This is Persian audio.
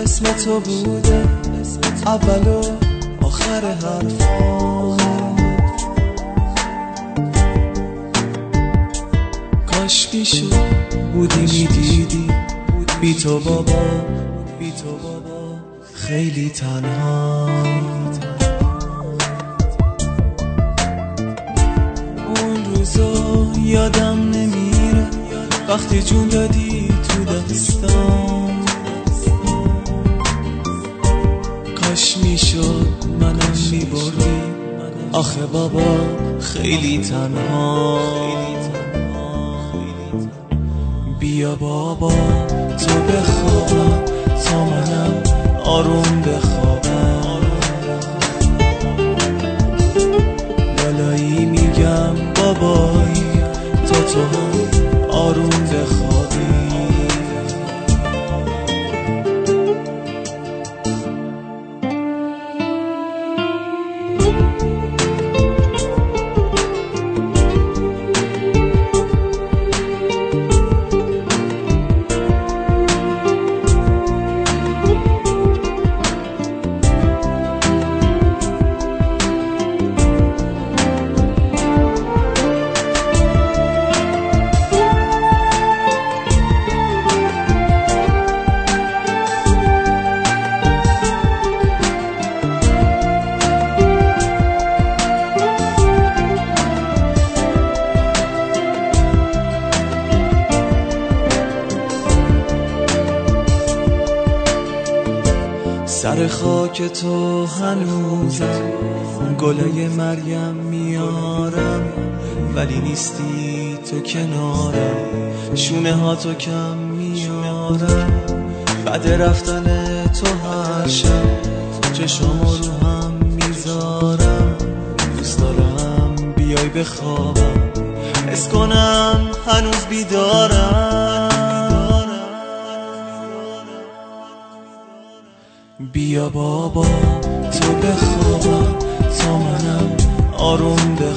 اسم تو بوده اول و آخر حرفا. کاش میشد بودی میدیدی بی تو بابا خیلی تنها. اون روزا یادم نمیره وقتی جون دادی تو دستام. کاش میشد منم میبردی آخه بابا خیلی تنها. بیا بابا تو بخوابم تا منم آروم بخوابم. لالایی میگم بابایی تا تو هم آروم بخوابی. سر خاک تو هنوزم گلای مریم میارم ولی نیستی تو کنارم شونه ها تو کم میارم. بعد رفتن تو هر شب چشامو رو هم میذارم. دوست دارم بیای بخوابم حس کنم هنوز بیدارم. بیا بابا تو بخوابم تا منم آروم